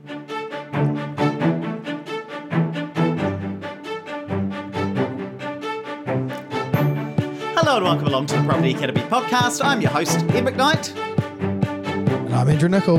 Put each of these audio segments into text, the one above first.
Hello and welcome along to the Property Academy podcast. I'm your host, Ed McKnight. And I'm Andrew Nicol.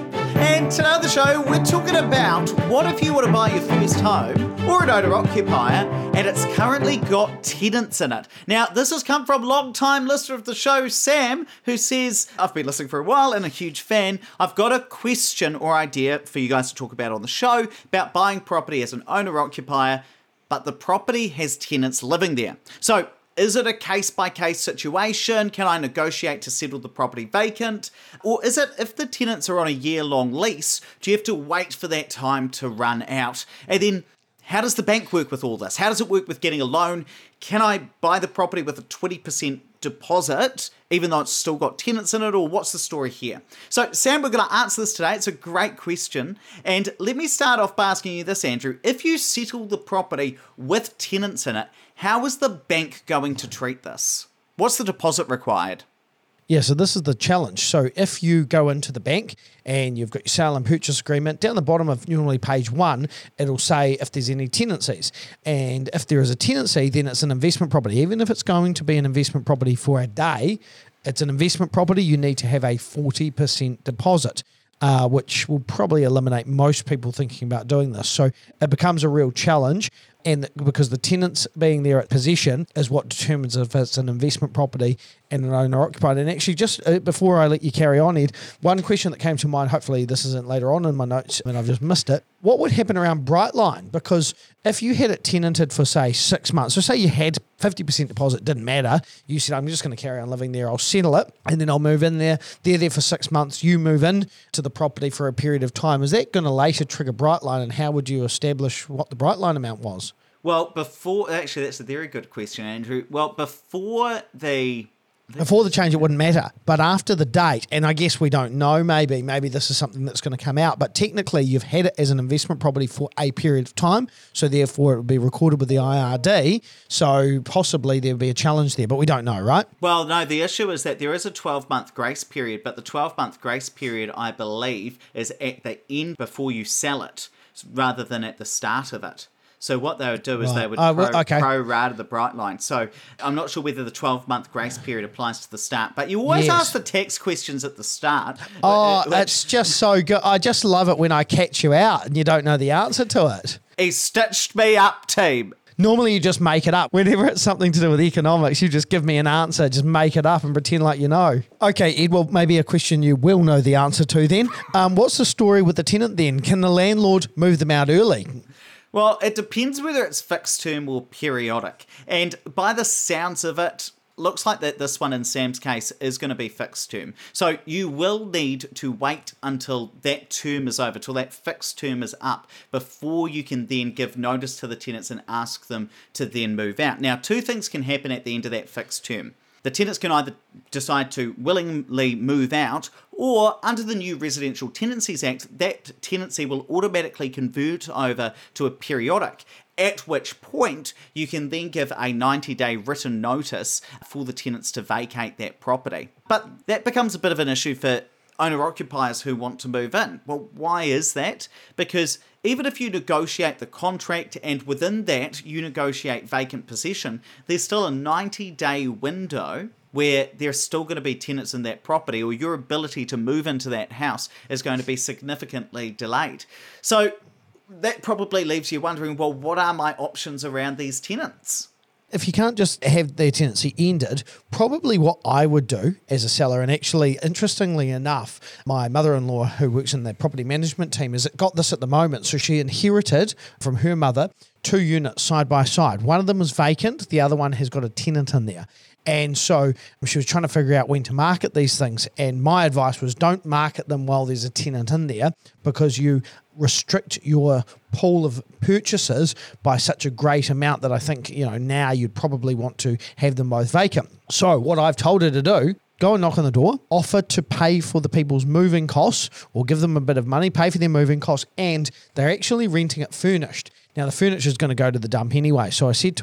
And today on the show, we're talking about what if you want to buy your first home or an owner-occupier and it's currently got tenants in it. Now, this has come from long-time listener of the show, Sam, who says, I've been listening for a while and a huge fan. I've got a question or idea for you guys to talk about on the show about buying property as an owner-occupier, but the property has tenants living there. So, is it a case-by-case situation? Can I negotiate to settle the property vacant? Or is it, if the tenants are on a year-long lease, do you have to wait for that time to run out? And then, how does the bank work with all this? How does it work with getting a loan? Can I buy the property with a 20% deposit, even though it's still got tenants in it, or what's the story here? So, Sam, we're going to answer this today. It's a great question. And let me start off by asking you this, Andrew. If you settle the property with tenants in it, how is the bank going to treat this? What's the deposit required? Yeah, so this is the challenge. So if you go into the bank and you've got your sale and purchase agreement, down the bottom of normally page 1, it'll say if there's any tenancies. And if there is a tenancy, then it's an investment property. Even if it's going to be an investment property for a day, it's an investment property, you need to have a 40% deposit. Which will probably eliminate most people thinking about doing this. So it becomes a real challenge, and because the tenants being there at possession is what determines if it's an investment property and an owner-occupied. And actually, just before I let you carry on, Ed, one question that came to mind, hopefully this isn't later on in my notes and I've just missed it, what would happen around Brightline? Because if you had it tenanted for, say, 6 months, so say you had 50% deposit, didn't matter, you said, I'm just going to carry on living there, I'll settle it, and then I'll move in there, they're there for 6 months, you move in to the property for a period of time, is that going to later trigger Brightline, and how would you establish what the Brightline amount was? Well, actually, that's a very good question, Andrew. Well, before the change, it wouldn't matter. But after the date, and I guess we don't know, maybe this is something that's going to come out, but technically you've had it as an investment property for a period of time, so therefore it would be recorded with the IRD, so possibly there would be a challenge there, but we don't know, right? Well, no, the issue is that there is a 12-month grace period, but the 12-month grace period, I believe, is at the end before you sell it, rather than at the start of it. So what they would do is they would pro-rata the Brightline. So I'm not sure whether the 12-month grace period applies to the start, but you always ask the tax questions at the start. It's just so good. I just love it when I catch you out and you don't know the answer to it. He stitched me up, team. Normally you just make it up. Whenever it's something to do with economics, you just give me an answer, just make it up and pretend like you know. Okay, Ed, well, maybe a question you will know the answer to then. What's the story with the tenant then? Can the landlord move them out early? Well, it depends whether it's fixed term or periodic. And by the sounds of it, looks like that this one in Sam's case is going to be fixed term. So you will need to wait until that term is over, till that fixed term is up, before you can then give notice to the tenants and ask them to then move out. Now, two things can happen at the end of that fixed term. The tenants can either decide to willingly move out, or under the new Residential Tenancies Act, that tenancy will automatically convert over to a periodic, at which point you can then give a 90-day written notice for the tenants to vacate that property. But that becomes a bit of an issue for owner-occupiers who want to move in. Well, why is that? Because even if you negotiate the contract and within that you negotiate vacant possession, there's still a 90-day window where there's still going to be tenants in that property, or your ability to move into that house is going to be significantly delayed. So that probably leaves you wondering, well, what are my options around these tenants? If you can't just have their tenancy ended, probably what I would do as a seller, and actually, interestingly enough, my mother-in-law who works in the property management team has got this at the moment. So she inherited from her mother 2 units side by side. One of them was vacant, the other one has got a tenant in there. And so she was trying to figure out when to market these things. And my advice was don't market them while there's a tenant in there, because you restrict your pool of purchases by such a great amount that I think, now you'd probably want to have them both vacant. So what I've told her to do, go and knock on the door, offer to pay for the people's moving costs, or give them a bit of money, pay for their moving costs, and they're actually renting it furnished. Now, the furniture is going to go to the dump anyway. So I said to her,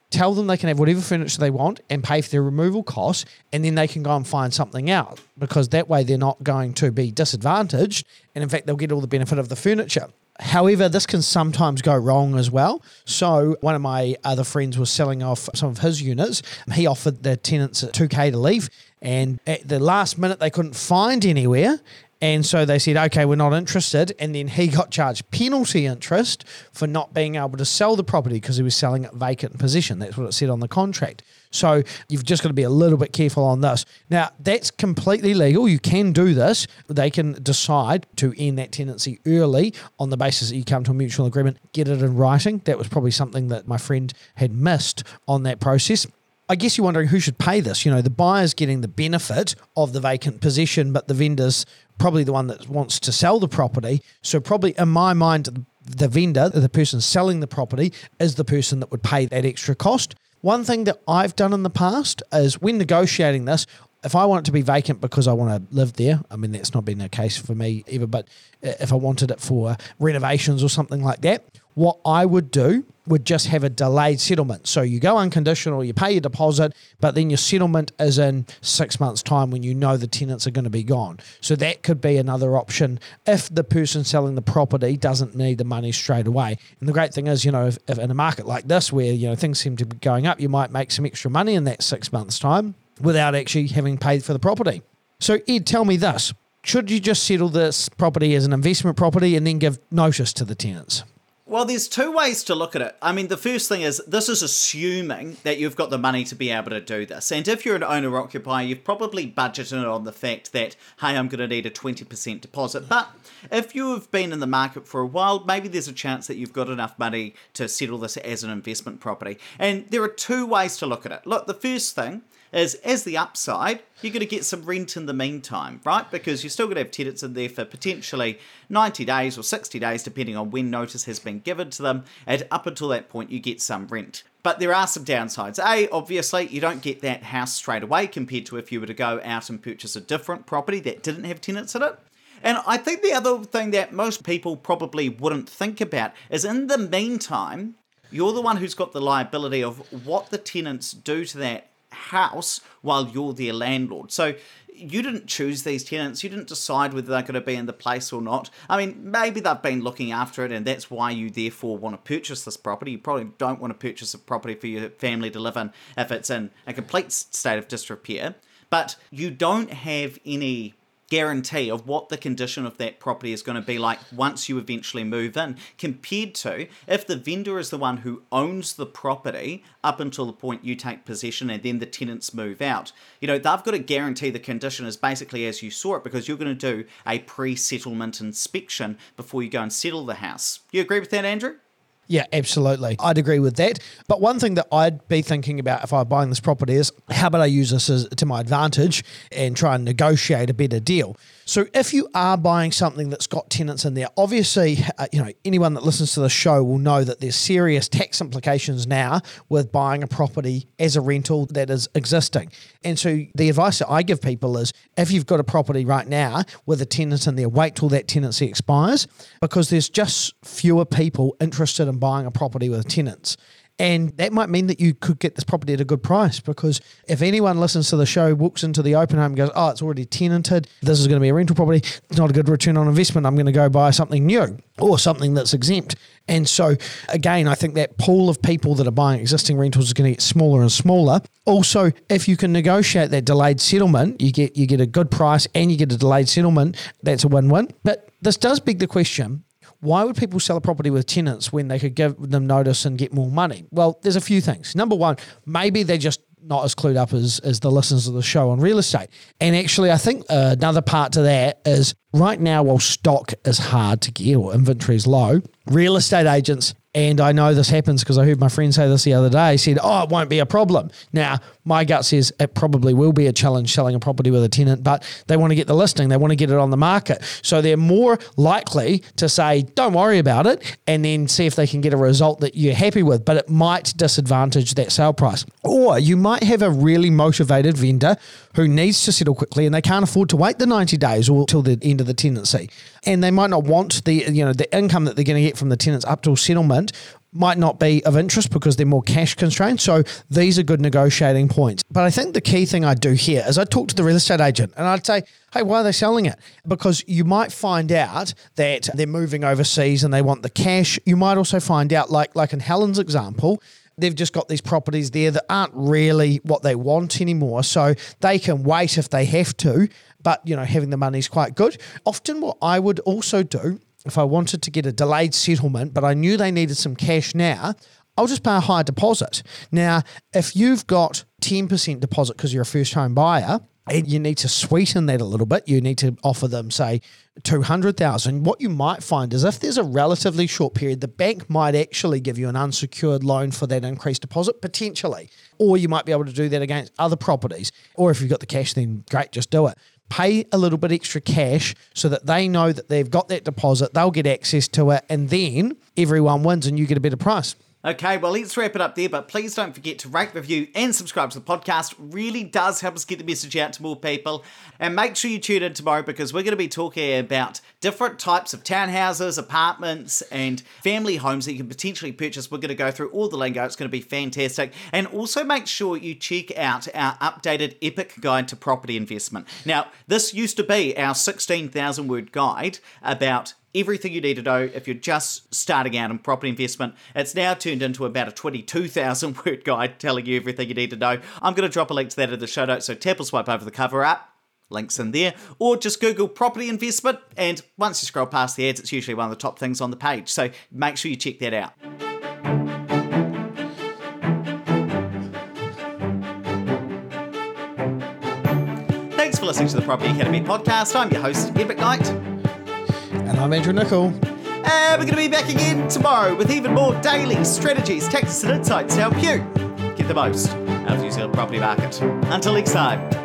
tell them they can have whatever furniture they want and pay for their removal costs, and then they can go and find something out, because that way they're not going to be disadvantaged, and in fact they'll get all the benefit of the furniture. However, this can sometimes go wrong as well. So one of my other friends was selling off some of his units. He offered the tenants $2,000 to leave, and at the last minute they couldn't find anywhere. And so they said, okay, we're not interested. And then he got charged penalty interest for not being able to sell the property because he was selling it vacant possession. That's what it said on the contract. So you've just got to be a little bit careful on this. Now, that's completely legal. You can do this. They can decide to end that tenancy early on the basis that you come to a mutual agreement, get it in writing. That was probably something that my friend had missed on that process. I guess you're wondering who should pay this. You know, the buyer's getting the benefit of the vacant possession, but the vendor's probably the one that wants to sell the property. So probably in my mind, the vendor, the person selling the property, is the person that would pay that extra cost. One thing that I've done in the past is when negotiating this, if I want it to be vacant because I want to live there, I mean, that's not been the case for me ever, but if I wanted it for renovations or something like that, what I would do would just have a delayed settlement. So you go unconditional, you pay your deposit, but then your settlement is in 6 months' time when you know the tenants are going to be gone. So that could be another option if the person selling the property doesn't need the money straight away. And the great thing is, you know, if in a market like this where, you know, things seem to be going up, you might make some extra money in that 6 months' time without actually having paid for the property. So Ed, tell me this. Should you just settle this property as an investment property and then give notice to the tenants? Well, there's two ways to look at it. I mean, the first thing is, this is assuming that you've got the money to be able to do this. And if you're an owner-occupier, you've probably budgeted on the fact that, hey, I'm going to need a 20% deposit. But if you've been in the market for a while, maybe there's a chance that you've got enough money to settle this as an investment property. And there are two ways to look at it. Look, the first thing is, as the upside, you're going to get some rent in the meantime, right? Because you're still going to have tenants in there for potentially 90 days or 60 days, depending on when notice has been given to them. And up until that point, you get some rent. But there are some downsides. A, obviously, you don't get that house straight away compared to if you were to go out and purchase a different property that didn't have tenants in it. And I think the other thing that most people probably wouldn't think about is, in the meantime, you're the one who's got the liability of what the tenants do to that house while you're their landlord. So you didn't choose these tenants. You didn't decide whether they're going to be in the place or not. I mean, maybe they've been looking after it and that's why you therefore want to purchase this property. You probably don't want to purchase a property for your family to live in if it's in a complete state of disrepair. But you don't have any guarantee of what the condition of that property is going to be like once you eventually move in, compared to if the vendor is the one who owns the property up until the point you take possession and then the tenants move out. You know, they've got to guarantee the condition is basically as you saw it, because you're going to do a pre-settlement inspection before you go and settle the house. You agree with that, Andrew? Yeah, absolutely. I'd agree with that. But one thing that I'd be thinking about if I were buying this property is, how about I use this to my advantage and try and negotiate a better deal? So if you are buying something that's got tenants in there, obviously, anyone that listens to the show will know that there's serious tax implications now with buying a property as a rental that is existing. And so the advice that I give people is, if you've got a property right now with a tenant in there, wait till that tenancy expires, because there's just fewer people interested in buying a property with tenants. And that might mean that you could get this property at a good price, because if anyone listens to the show, walks into the open home and goes, oh, it's already tenanted, this is going to be a rental property, it's not a good return on investment, I'm going to go buy something new or something that's exempt. And so, again, I think that pool of people that are buying existing rentals is going to get smaller and smaller. Also, if you can negotiate that delayed settlement, you get a good price and you get a delayed settlement, that's a win-win. But this does beg the question, why would people sell a property with tenants when they could give them notice and get more money? Well, there's a few things. Number one, maybe they're just not as clued up as the listeners of the show on real estate. And actually, I think another part to that is, right now, while stock is hard to get or inventory is low, real estate agents, and I know this happens because I heard my friend say this the other day, said, oh, it won't be a problem. Now, my gut says it probably will be a challenge selling a property with a tenant, but they want to get the listing. They want to get it on the market. So they're more likely to say, don't worry about it, and then see if they can get a result that you're happy with, but it might disadvantage that sale price. Or you might have a really motivated vendor who needs to settle quickly and they can't afford to wait the 90 days or till the end of the tenancy. And they might not want the income that they're going to get from the tenants up till settlement might not be of interest because they're more cash constrained. So these are good negotiating points. But I think the key thing I do here is I talk to the real estate agent and I'd say, hey, why are they selling it? Because you might find out that they're moving overseas and they want the cash. You might also find out, like in Helen's example, they've just got these properties there that aren't really what they want anymore. So they can wait if they have to, but having the money is quite good. Often what I would also do, if I wanted to get a delayed settlement, but I knew they needed some cash now, I'll just pay a higher deposit. Now, if you've got 10% deposit because you're a first home buyer, and you need to sweeten that a little bit, you need to offer them, say, $200,000. What you might find is if there's a relatively short period, the bank might actually give you an unsecured loan for that increased deposit, potentially. Or you might be able to do that against other properties. Or if you've got the cash, then great, just do it. Pay a little bit extra cash so that they know that they've got that deposit, they'll get access to it, and then everyone wins and you get a better price. Okay, well, let's wrap it up there, but please don't forget to rate, review, and subscribe to the podcast. Really does help us get the message out to more people. And make sure you tune in tomorrow because we're going to be talking about different types of townhouses, apartments, and family homes that you can potentially purchase. We're going to go through all the lingo. It's going to be fantastic. And also make sure you check out our updated Epic Guide to Property Investment. Now, this used to be our 16,000-word guide about everything you need to know if you're just starting out in property investment. It's now turned into about a 22,000-word guide telling you everything you need to know. I'm going to drop a link to that in the show notes, so tap or swipe over the cover up. Links in there. Or just Google property investment, and once you scroll past the ads, it's usually one of the top things on the page. So make sure you check that out. Thanks for listening to the Property Academy podcast. I'm your host, Ed McKnight. And I'm Andrew Nicol. And we're going to be back again tomorrow with even more daily strategies, tactics and insights to help you get the most out of the New Zealand property market. Until next time.